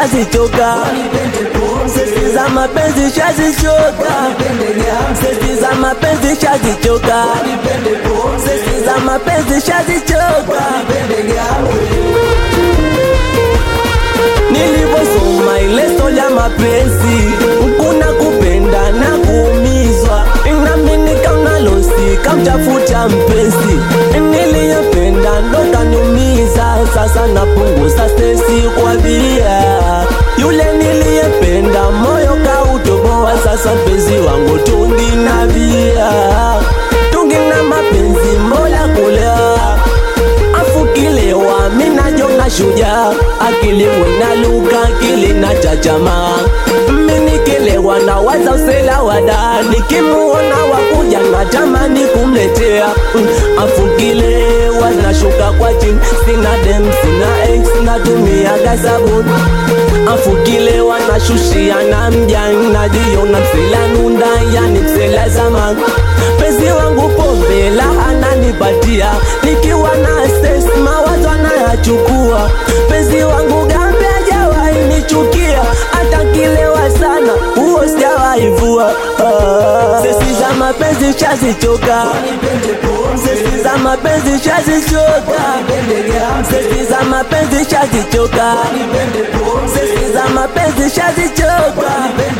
shazichoka, sesi za mapenzi shazichoka, sesi za mapenzi shazichoka, sesi za mapenzi shazichoka. Nilivyosoma ile somo ya mapenzi, kuna kupenda na kuumizwa, nami nikaona losi kamtafuta mpenzi, niliyependa ndo kaniumiza. Sasa napunguza stresi kwa bia, yule niliyependa moyo kautoboa. Sasa mpenzi wangu tungi na bia, tungi na mapenzi mola kulea, afukilewa minajona shujaa, akili wena luka akili na chachama, minikelewa na waza usela wada, nikimuona wakuja na tamani kumletea, afukilewa na shuka kwa chini, sina dem sina ex natumia gasabuni, afukilewa na shushia na mjani, najiona msela nunda yani msela zamani, pezi wangu pombe la ananipatia, nikiwa na stress mawazo anayachukua, pezi wangu gambe hajawahi nichukia, hata kilewa sana huo sijawahi vua. Sesi za mapenzi shazichoka, sesi za mapenzi shazichoka, sesi za mapenzi shazichoka, sesi za mapenzi shazichoka.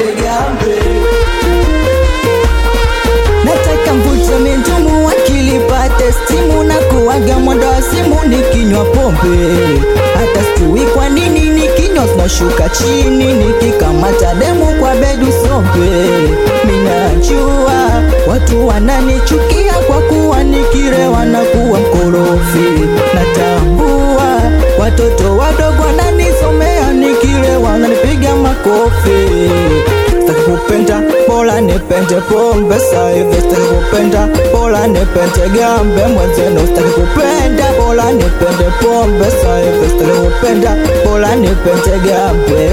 Nataka mvute mintumu akili pate stimu, na kuwaga mwendo wa simu nikinywa pombe, hata sijui kwa nini nikinywa zinashuka chini, nikikamata demu kwa bedu sombe. Minajua watu wananichukia kwa kuwa nikilewa na kuwa mkorofi, natambua watoto wadogo wananisomea nikilewa wananipiga makofi. Sitaki kupenda bora nipende pombe sasa hivi, sitaki kupenda bora nipende gambe mwenzenu, sitaki kupenda bora nipende pombe sasa hivi, sitaki kupenda bora nipende gambe.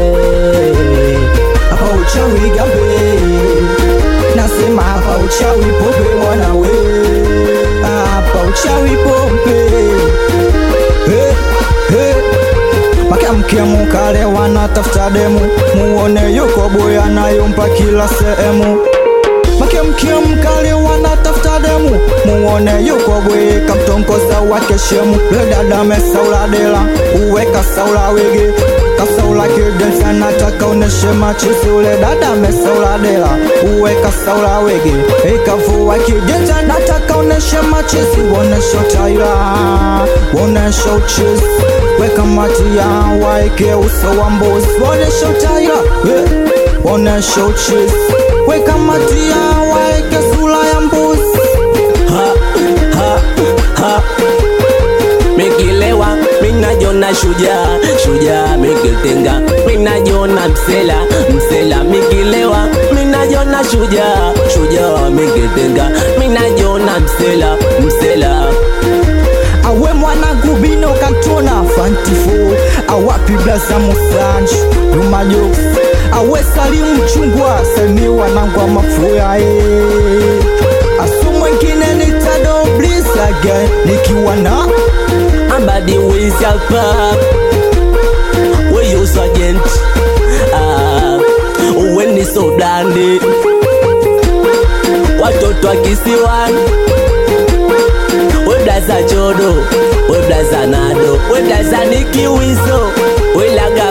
Hapa uchawi gambe, nasema hapa uchawi pombe mwanawe, hapa uchawi pombe. Hey, hey. Mke mukale wanatafuta demu, muone yuko boya nayompa kila sehemu. Mke mkale wanatafuta demu, muone yuko boya kamtongoza wake shemu. Le dada mesaula dela, uweka saula wege, kasaula kidensa nataka uneshe machizi. Ule dada mesaula dela, uweka saula wege, ikavua kidensa nataka uneshe machizi. Wonesho taila, wonesho uchizi, weka matia waike uso wa mbuzi. Wonesho taila, wonesho uchizi, weka matia waike sura ya mbuzi. Mikilewa minajona shujaa, shujaa mikitenga minajona msela, msela mikilewa minajona shujaa, shujaa mikitenga minajona msela, msela. Awe mwana gubino kantona fantifo, awapi blaza musanju rumajo, awe salimu chungwa semiwa nangwa mafuya asu mwengine nitado blisa again, nikiwa na Abadi wizi hapa, we yo sergeant, uwe ni so blandi, watoto wa kisiwani, we blaza chodo, we blaza nado, we blaza nikiwizo, we laga